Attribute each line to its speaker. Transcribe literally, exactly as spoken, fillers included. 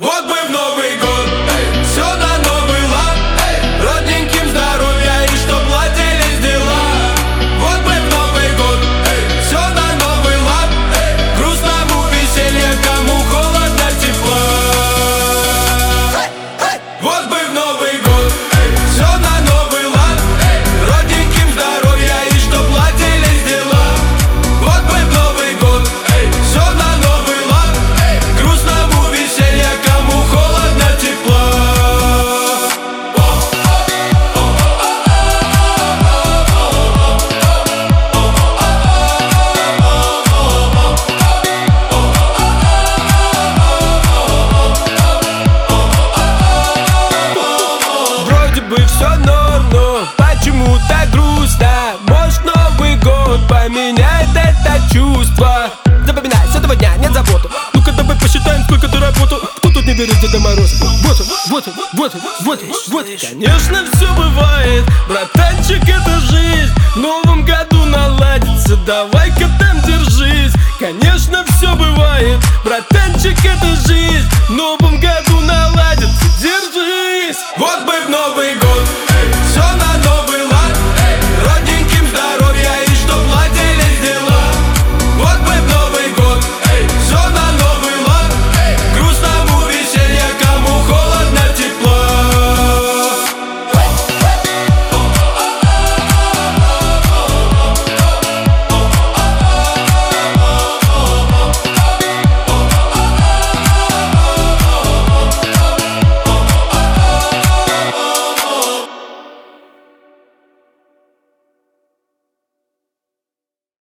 Speaker 1: Вот бы в Новый год, эй, все на новый лад, эй, родненьким здоровья и чтоб ладились дела. Вот бы в Новый год, эй, все на новый лад, эй, грустному веселья, кому холодно, тепла. Вот бы в Новый год, эй, все на новый лад, эй, родненьким здоровья и чтоб ладились дела. Вот бы в Новый год, эй, все на новый лад, эй, грустному веселья, кому холодно, тепла. Вроде бы все норм, но почему так грустно? Может, Новый год поменяет это чувство? Запоминай, с этого дня нет заботы. Ну-ка давай посчитаем, сколько ты работал. Кто тут не верит в Деда Мороза? Вот он, вот он, вот он, вот он, вот он. Конечно, все бывает, братанчик, это жизнь. В новом году наладится, давай-ка там держись. Конечно, все бывает, братанчик, это жизнь. В новом